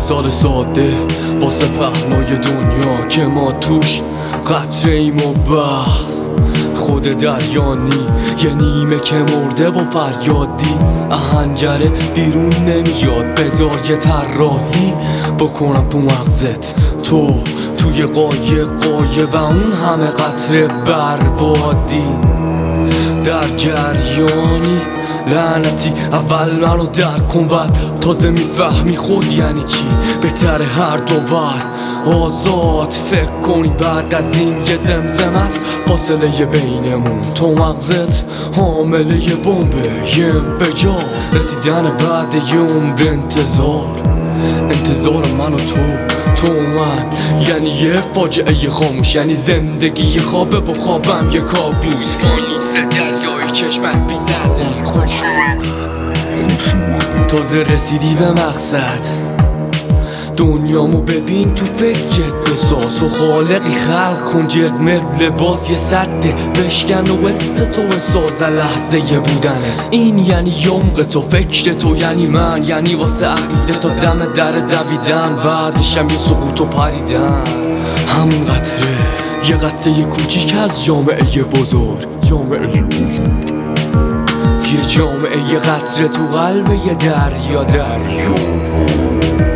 مثال ساده واسه پهنای دنیا که ما توش قطره ایم و بس خود دریانی یه نیمه که مرده و فریادی اهنجره بیرون نمیاد. بذار یه طراحی بکنم تو مغزت، تو توی قایب اون همه قطره بربادی در جریانی لعنتی. اول منو درک کن بعد تازه میفهمی خود یعنی چی. بهتره هر دو بر آزاد فکر کنی بعد از این یه زمزم است فاصله بینمون. تو مغزت حامله یه بمبه، یه انفجار، رسیدن بعد یه عمر انتظار من و تو من یعنی یه فاجعه خاموش، یعنی زندگی یه خوابه با خوابم یه کابوس. فانوس دریای چشمت بیزنی خوشوم تازه رسیدی به مقصد. دنیامو ببین تو فکرت بساز و خالقی خلق کن جلد مرد لباس یه سده بشکن و حس تو بساز لحظه بودنت. این یعنی یمق تو، فکر تو یعنی من، یعنی واسه عقیده تا دم در دویدن بعدشم یه سقوط و پریدن. همون قطره یه قطره کوچیک از جامعه بزرگ، یه جامعه یه قطره تو قلب یه دریا.